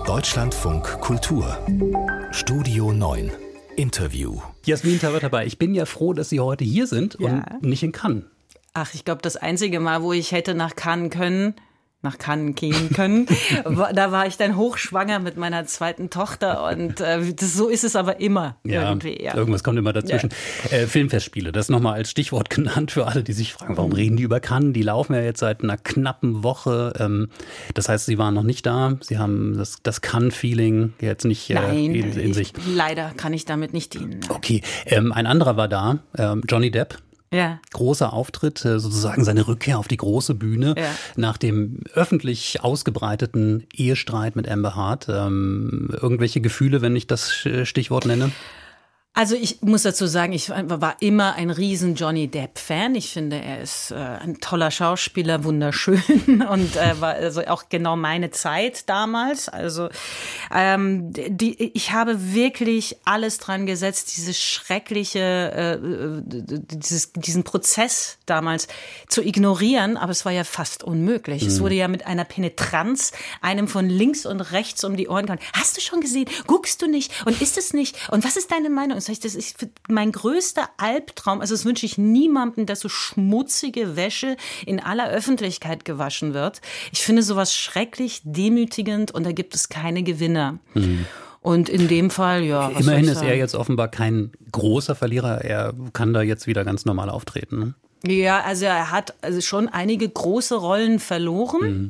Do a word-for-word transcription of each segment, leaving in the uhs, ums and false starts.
Deutschlandfunk Kultur Studio neun Interview. Jasmin Tawatabai, ich bin ja froh, dass Sie heute hier sind Ja. und nicht in Cannes. Ach, ich glaube, das einzige Mal, wo ich hätte nach Cannes können, nach Cannes gehen können, war, da war ich dann hochschwanger mit meiner zweiten Tochter und äh, das, so ist es aber immer Ja, irgendwie. Ja. Irgendwas kommt immer dazwischen. Ja. Äh, Filmfestspiele, das nochmal als Stichwort genannt für alle, die sich fragen, warum reden die über Cannes? Die laufen ja jetzt seit einer knappen Woche. Ähm, das heißt, Sie waren noch nicht da. Sie haben das, das Cannes-Feeling jetzt nicht äh, Nein, in, in ich, sich. leider kann ich damit nicht dienen. Okay, ähm, ein anderer war da, ähm, Johnny Depp. Ja. Großer Auftritt, sozusagen seine Rückkehr auf die große Bühne Ja. nach dem öffentlich ausgebreiteten Ehestreit mit Amber Heard. Ähm, irgendwelche Gefühle, wenn ich das Stichwort nenne? Also ich muss dazu sagen, ich war immer ein riesen Johnny Depp-Fan. Ich finde, er ist äh, ein toller Schauspieler, wunderschön und äh, war also auch genau meine Zeit damals. Also ähm, die, ich habe wirklich alles dran gesetzt, dieses schreckliche, äh, dieses, diesen Prozess damals zu ignorieren, aber es war ja fast unmöglich. Mhm. Es wurde ja mit einer Penetranz einem von links und rechts um die Ohren gehauen. Hast du schon gesehen? Guckst du nicht? Und ist es nicht? Und was ist deine Meinung? Das ist mein größter Albtraum. Also das wünsche ich niemandem, dass so schmutzige Wäsche in aller Öffentlichkeit gewaschen wird. Ich finde sowas schrecklich demütigend und da gibt es keine Gewinner. Mhm. Und in dem Fall, ja. Was Immerhin soll ich ist er jetzt offenbar kein großer Verlierer. Er kann da jetzt wieder ganz normal auftreten. Ne? Ja, also er hat also schon einige große Rollen verloren. Mhm.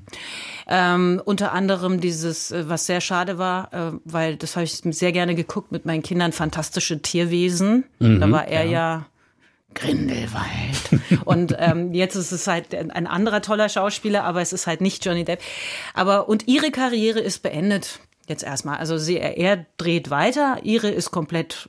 Ähm, unter anderem dieses, was sehr schade war, äh, weil das habe ich sehr gerne geguckt mit meinen Kindern, Fantastische Tierwesen. Mhm, da war er ja, ja Grindelwald. Und ähm, jetzt ist es halt ein anderer toller Schauspieler, aber es ist halt nicht Johnny Depp. Aber und ihre Karriere ist beendet jetzt erstmal. Also sie, er dreht weiter, ihre ist komplett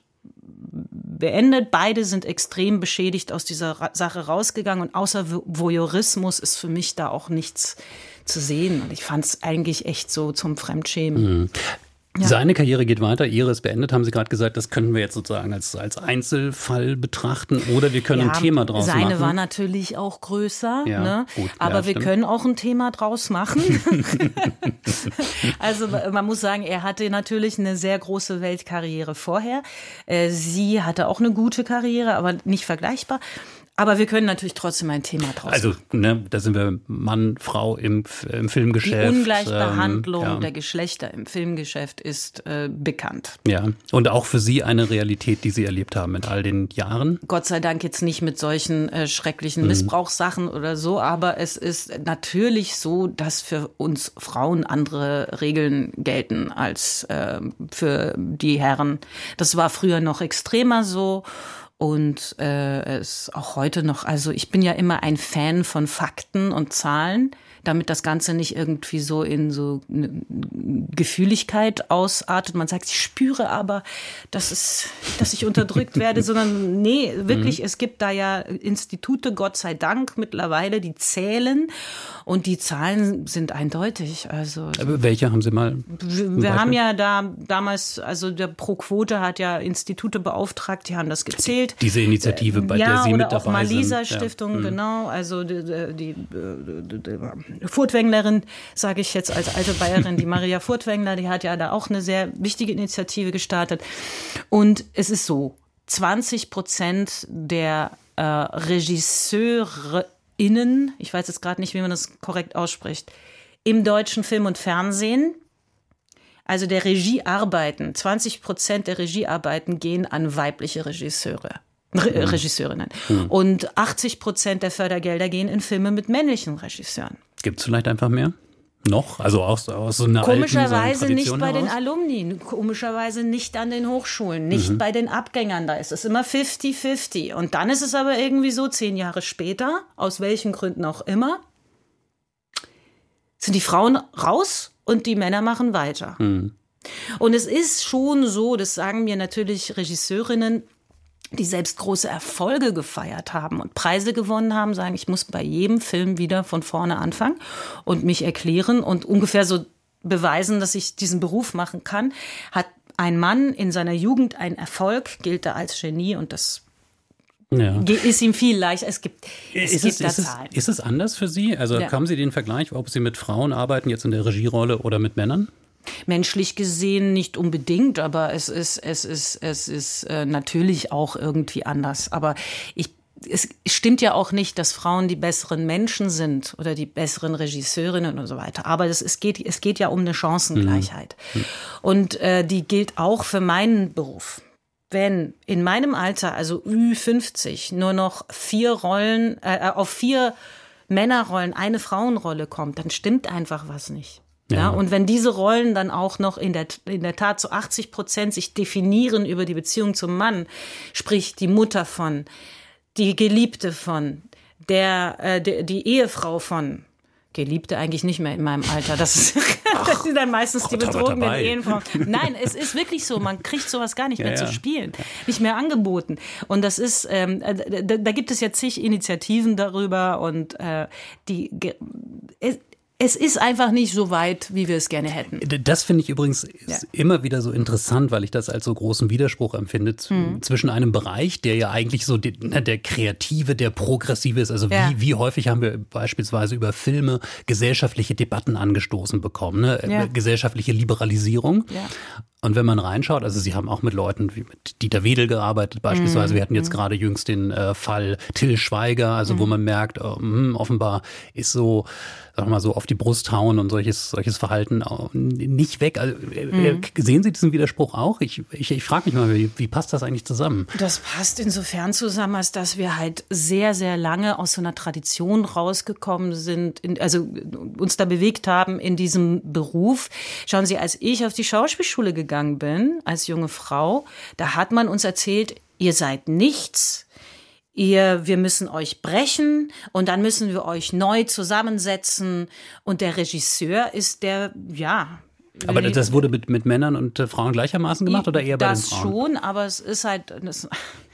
beendet. Beide sind extrem beschädigt aus dieser Sache rausgegangen und außer Voyeurismus ist für mich da auch nichts zu sehen. Und ich fand es eigentlich echt so zum Fremdschämen. Mhm. Ja. Seine Karriere geht weiter, ihre ist beendet, haben Sie gerade gesagt, das können wir jetzt sozusagen als, als Einzelfall betrachten oder wir können ja, ein Thema draus seine machen. Seine war natürlich auch größer, ja, ne? gut, aber ja, wir stimmt. können auch ein Thema draus machen. Also man muss sagen, er hatte natürlich eine sehr große Weltkarriere vorher. Sie hatte auch eine gute Karriere, aber nicht vergleichbar. Aber wir können natürlich trotzdem ein Thema draus machen. Also, ne, da sind wir Mann, Frau im, im Filmgeschäft. Die Ungleichbehandlung ähm, ja. der Geschlechter im Filmgeschäft ist äh, bekannt. Ja, und auch für Sie eine Realität, die Sie erlebt haben in all den Jahren? Gott sei Dank jetzt nicht mit solchen äh, schrecklichen Missbrauchssachen mhm. oder so, aber es ist natürlich so, dass für uns Frauen andere Regeln gelten als äh, für die Herren. Das war früher noch extremer so. Und äh, es ist auch heute noch, also ich bin ja immer ein Fan von Fakten und Zahlen, damit das Ganze nicht irgendwie so in so eine Gefühligkeit ausartet. Man sagt, ich spüre aber, dass, es, dass ich unterdrückt werde, sondern nee, wirklich, mhm. es gibt da ja Institute, Gott sei Dank mittlerweile, die zählen und die Zahlen sind eindeutig. Also aber welche haben Sie mal? Wir, wir haben ja da damals, also der Pro Quote hat ja Institute beauftragt, die haben das gezählt. Diese Initiative, bei ja, der Sie mit oder auch dabei sind. Malisa Stiftung, ja. genau, also die, die, die, die Furtwänglerin, sage ich jetzt als alte Bayerin, die Maria Furtwängler, die hat ja da auch eine sehr wichtige Initiative gestartet. Und es ist so, zwanzig Prozent der äh, RegisseurInnen, ich weiß jetzt gerade nicht, wie man das korrekt ausspricht, im deutschen Film und Fernsehen, also der Regiearbeiten, zwanzig Prozent der Regiearbeiten gehen an weibliche Regisseure. Re- Regisseurinnen. Mhm. Und achtzig Prozent der Fördergelder gehen in Filme mit männlichen Regisseuren. Gibt es vielleicht einfach mehr? Noch? Also aus, aus so einer Komischerweise alten, so nicht bei heraus? den Alumni, komischerweise nicht an den Hochschulen, nicht mhm. bei den Abgängern. Da ist es immer fifty fifty. Und dann ist es aber irgendwie so, zehn Jahre später, aus welchen Gründen auch immer, sind die Frauen raus und die Männer machen weiter. Mhm. Und es ist schon so, das sagen mir natürlich Regisseurinnen, die selbst große Erfolge gefeiert haben und Preise gewonnen haben, sagen, ich muss bei jedem Film wieder von vorne anfangen und mich erklären und ungefähr so beweisen, dass ich diesen Beruf machen kann. Hat ein Mann in seiner Jugend einen Erfolg, gilt er als Genie und das ja. ist ihm viel leichter. Es gibt, es ist, gibt es, da ist, Zahlen. Es, ist es anders für Sie? Also ja. haben Sie den Vergleich, ob Sie mit Frauen arbeiten, jetzt in der Regierolle oder mit Männern? menschlich gesehen nicht unbedingt, aber es ist, es ist, es ist äh, natürlich auch irgendwie anders. Aber ich Es stimmt ja auch nicht, dass Frauen die besseren Menschen sind oder die besseren Regisseurinnen und so weiter. Aber das, es, geht, es geht ja um eine Chancengleichheit. Mhm. Und äh, die gilt auch für meinen Beruf. Wenn in meinem Alter, also Ü fünfzig, nur noch vier Rollen, äh, auf vier Männerrollen eine Frauenrolle kommt, dann stimmt einfach was nicht. Ja. Ja, und wenn diese Rollen dann auch noch in der, in der Tat zu achtzig Prozent sich definieren über die Beziehung zum Mann, sprich die Mutter von, die Geliebte von, der, äh, die, die Ehefrau von, Geliebte eigentlich nicht mehr in meinem Alter, das, ist, Ach, das sind dann meistens Gott, die betrogenen Ehefrauen. Nein, es ist wirklich so, man kriegt sowas gar nicht ja, mehr ja. zu spielen, nicht mehr angeboten. Und das ist, ähm, da, da gibt es ja zig Initiativen darüber und äh, die, es, Es ist einfach nicht so weit, wie wir es gerne hätten. Das finde ich übrigens ja. immer wieder so interessant, weil ich das als so großen Widerspruch empfinde mhm. zwischen einem Bereich, der ja eigentlich so die, der kreative, der progressive ist. Also ja. wie, wie häufig haben wir beispielsweise über Filme gesellschaftliche Debatten angestoßen bekommen, ne? Ja. Gesellschaftliche Liberalisierung. Ja. Und wenn man reinschaut, also Sie haben auch mit Leuten wie mit Dieter Wedel gearbeitet beispielsweise. Mm. Wir hatten jetzt mm. gerade jüngst den äh, Fall Till Schweiger, also mm. wo man merkt, oh, mh, offenbar ist so, sagen wir mal so, auf die Brust hauen und solches solches Verhalten nicht weg. Also, mm. Sehen Sie diesen Widerspruch auch? Ich, ich, ich frage mich mal, wie, wie passt das eigentlich zusammen? Das passt insofern zusammen, als dass wir halt sehr, sehr lange aus so einer Tradition rausgekommen sind, in, also uns da bewegt haben in diesem Beruf. Schauen Sie, als ich auf die Schauspielschule gegangen bin, als junge Frau, da hat man uns erzählt, ihr seid nichts, ihr, wir müssen euch brechen und dann müssen wir euch neu zusammensetzen und der Regisseur ist der, ja. Aber das wurde mit, mit Männern und äh, Frauen gleichermaßen gemacht oder eher bei den Frauen? Das schon, aber es ist halt... Das,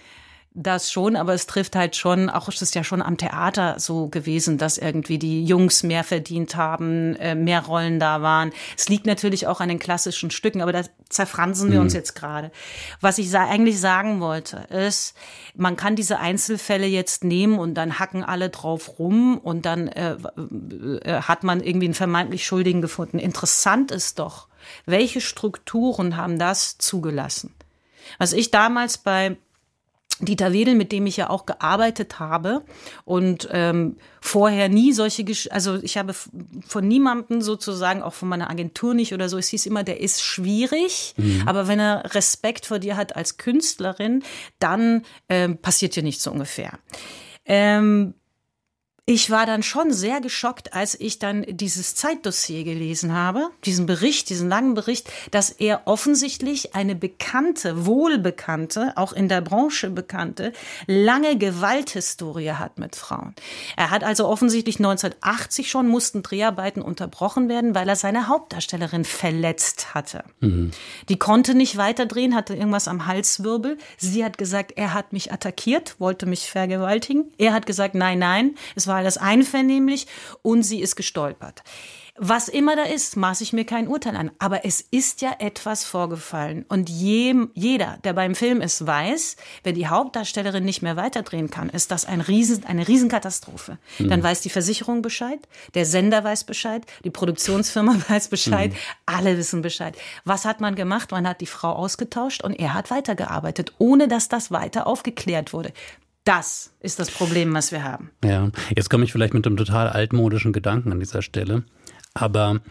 Das schon, aber es trifft halt schon, auch es ist ja schon am Theater so gewesen, dass irgendwie die Jungs mehr verdient haben, mehr Rollen da waren. Es liegt natürlich auch an den klassischen Stücken, aber da zerfransen wir mhm. uns jetzt gerade. Was ich sa- eigentlich sagen wollte, ist, man kann diese Einzelfälle jetzt nehmen und dann hacken alle drauf rum und dann äh, äh, hat man irgendwie einen vermeintlich Schuldigen gefunden. Interessant ist doch, welche Strukturen haben das zugelassen? Was ich damals bei Dieter Wedel, mit dem ich ja auch gearbeitet habe und ähm, vorher nie solche, Gesch- also ich habe von niemandem sozusagen, auch von meiner Agentur nicht oder so, es hieß immer, der ist schwierig, mhm. aber wenn er Respekt vor dir hat als Künstlerin, dann ähm, passiert dir nichts so ungefähr. Ähm, Ich war dann schon sehr geschockt, als ich dann dieses Zeitdossier gelesen habe, diesen Bericht, diesen langen Bericht, dass er offensichtlich eine bekannte, wohlbekannte, auch in der Branche bekannte, lange Gewalthistorie hat mit Frauen. Er hat also offensichtlich neunzehnhundertachtzig schon, mussten Dreharbeiten unterbrochen werden, weil er seine Hauptdarstellerin verletzt hatte. Mhm. Die konnte nicht weiterdrehen, hatte irgendwas am Halswirbel. Sie hat gesagt, er hat mich attackiert, wollte mich vergewaltigen. Er hat gesagt, nein, nein, es war das einvernehmlich und sie ist gestolpert. Was immer da ist, maße ich mir kein Urteil an. Aber es ist ja etwas vorgefallen. Und je, jeder, der beim Film ist, weiß, wenn die Hauptdarstellerin nicht mehr weiterdrehen kann, ist das ein Riesen, eine Riesenkatastrophe. Mhm. Dann weiß die Versicherung Bescheid, der Sender weiß Bescheid, die Produktionsfirma weiß Bescheid, mhm. alle wissen Bescheid. Was hat man gemacht? Man hat die Frau ausgetauscht und er hat weitergearbeitet, ohne dass das weiter aufgeklärt wurde. Das ist das Problem, was wir haben. Ja, jetzt komme ich vielleicht mit einem total altmodischen Gedanken an dieser Stelle, aber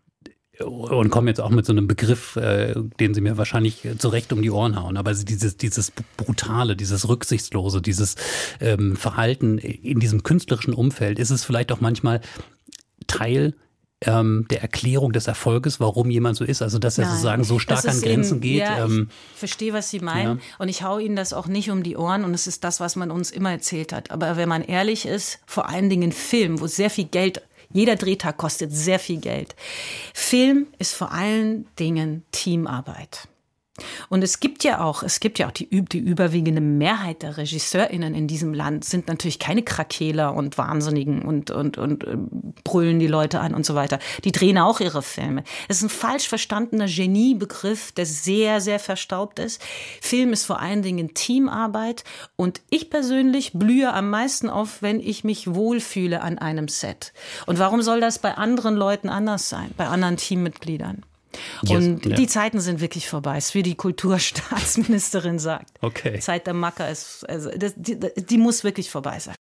und komme jetzt auch mit so einem Begriff, äh, den Sie mir wahrscheinlich zu Recht um die Ohren hauen, aber dieses, dieses Brutale, dieses Rücksichtslose, dieses ähm, Verhalten in diesem künstlerischen Umfeld, ist es vielleicht auch manchmal Teil Ähm, der Erklärung des Erfolges, warum jemand so ist, also dass er Nein, sozusagen so stark an Grenzen eben, geht. Ja, ähm, ich verstehe, was Sie meinen, ja. Und ich hau Ihnen das auch nicht um die Ohren und es ist das, was man uns immer erzählt hat. Aber wenn man ehrlich ist, vor allen Dingen Film, wo sehr viel Geld, jeder Drehtag kostet sehr viel Geld. Film ist vor allen Dingen Teamarbeit. Und es gibt ja auch, es gibt ja auch die, die überwiegende Mehrheit der RegisseurInnen in diesem Land sind natürlich keine Krakeler und Wahnsinnigen und, und, und äh, brüllen die Leute an und so weiter. Die drehen auch ihre Filme. Das ist ein falsch verstandener Geniebegriff, der sehr, sehr verstaubt ist. Film ist vor allen Dingen Teamarbeit und ich persönlich blühe am meisten auf, wenn ich mich wohlfühle an einem Set. Und warum soll das bei anderen Leuten anders sein, bei anderen Teammitgliedern? Und yes, ja. die Zeiten sind wirklich vorbei, ist wie die Kulturstaatsministerin sagt. Okay. Zeit der Macker ist, also das, die, die muss wirklich vorbei sein.